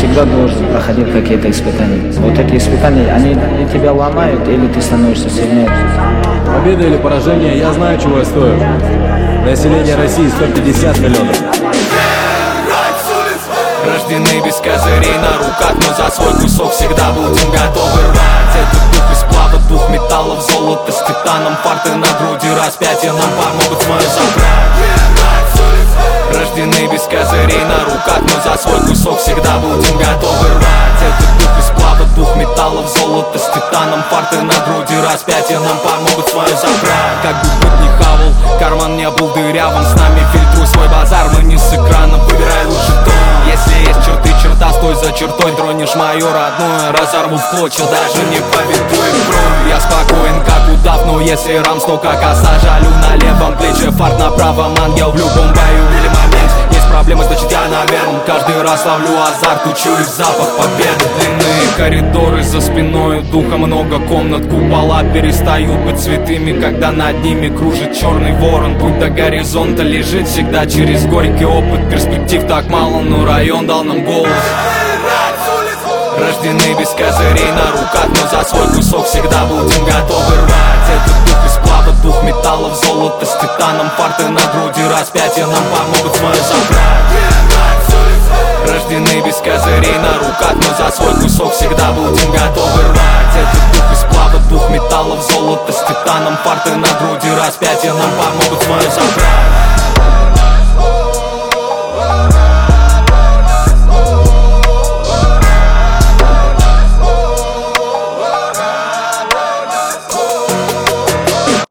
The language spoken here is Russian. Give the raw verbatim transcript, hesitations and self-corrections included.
всегда должен проходить какие-то испытания. Вот эти испытания, они или тебя ломают, или ты становишься сильнее. Победа или поражение, я знаю, чего я стою. Население России сто пятьдесят миллионов. Рождены без козырей на руках, но за свой кусок всегда будем готовы рвать. Это дух из сплава, дух металлов, золото с титаном, фарты на груди, распятия нам помогут свое забрать. Рождены без козырей на руках, но за свой кусок всегда будем готовы рвать. Это дух из сплава, дух металлов, золото с титаном, фарты на груди, распятия нам помогут свое забрать. Как бы быть не хавал, карман не был дырявым, с нами фильтруй свой базар, мы не с экрана, выбирай лучше тон. Если есть черты, черта, стой за чертой, тронешь мою родную, разорву в клочья, даже не поведу игру. Я спокоен, как удав, но если рамсто, как оса, жалю на левом плече, фарт на правом, ангел в любом бою или момент. Есть проблемы, значит я наверное, каждый раз ловлю азарт, учусь запах победы. Длинные коридоры за спиной, духа много комнат, купола перестают быть святыми, когда над ними кружит черный ворон. Путь до горизонта лежит всегда через горький опыт, перспектив так мало, но район дал нам голос. Рождены без козырей на руках, но за свой кусок всегда будем готовы рвать. Это дух из сплава, дух металлов, золото с титаном, фарты на груди, распятия нам помогут свое забрать. Рождены без козырей на руках, но за свой кусок всегда будем готовы рвать. Это дух из сплава, дух металлов, золото с титаном, фарты на груди, распятия нам помогут свое забрать.